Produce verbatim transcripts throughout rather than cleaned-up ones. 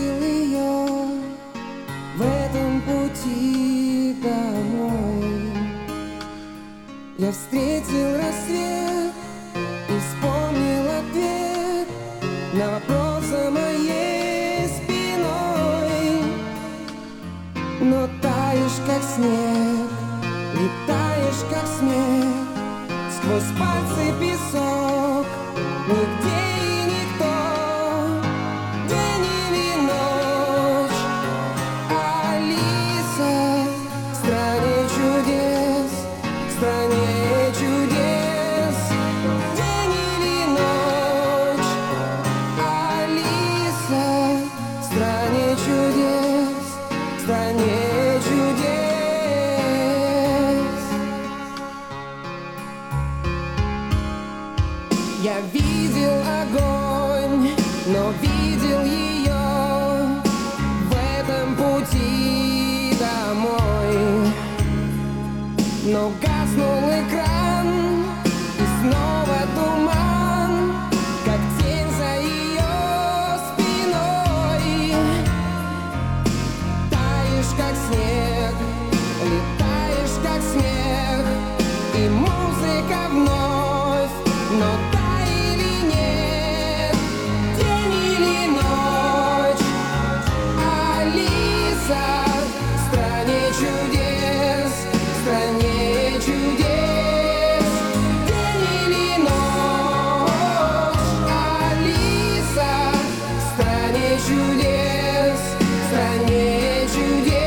встретил ее в этом пути домой. Я встретил рассвет и вспомнил ответ на вопрос за моей спиной. Но таешь, как снег, летаешь, как смех, сквозь пальцы песок, нигде и никто, день или ночь. Алиса в стране чудес, в стране чудес, день или ночь. Алиса в стране чудес, в стране чудес. Я видел огонь, но видел ее в этом пути домой. Но гаснул экран, и снова туман, как тень за ее спиной. Таешь, как снег, летаешь, как смех, и музыка вновь, но чудес, в стране чудес.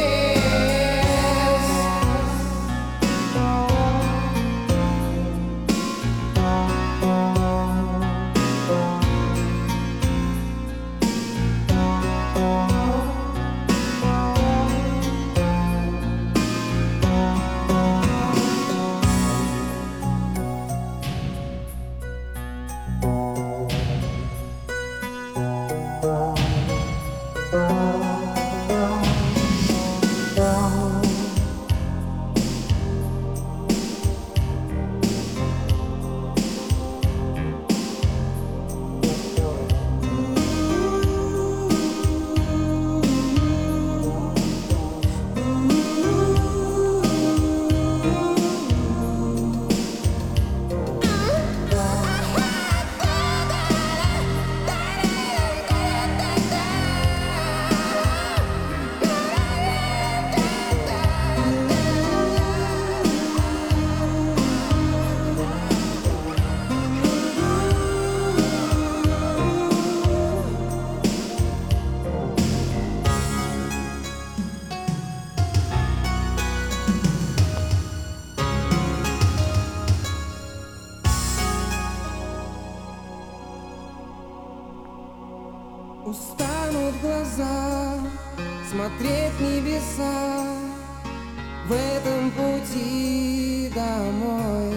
Устанут глаза смотреть в небеса в этом пути домой.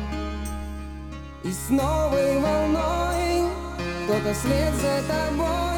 И с новой волной кто-то вслед за тобой